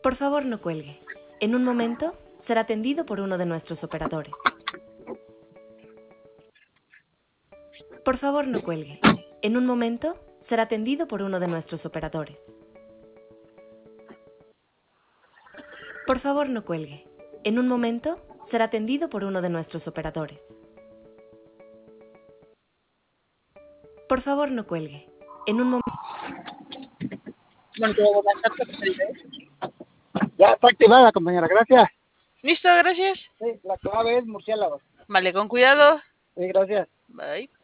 Por favor, no cuelgue. En un momento será atendido por uno de nuestros operadores. Por favor, no cuelgue. En un momento será atendido por uno de nuestros operadores. Por favor, no cuelgue. En un momento será atendido por uno de nuestros operadores. Por favor, no cuelgue. En un momento... Bueno, ¿te voy a pasar por el Ya está activada, compañera, gracias. Listo, gracias. Sí, la clave es murciélago. Vale, con cuidado. Sí, gracias. Bye.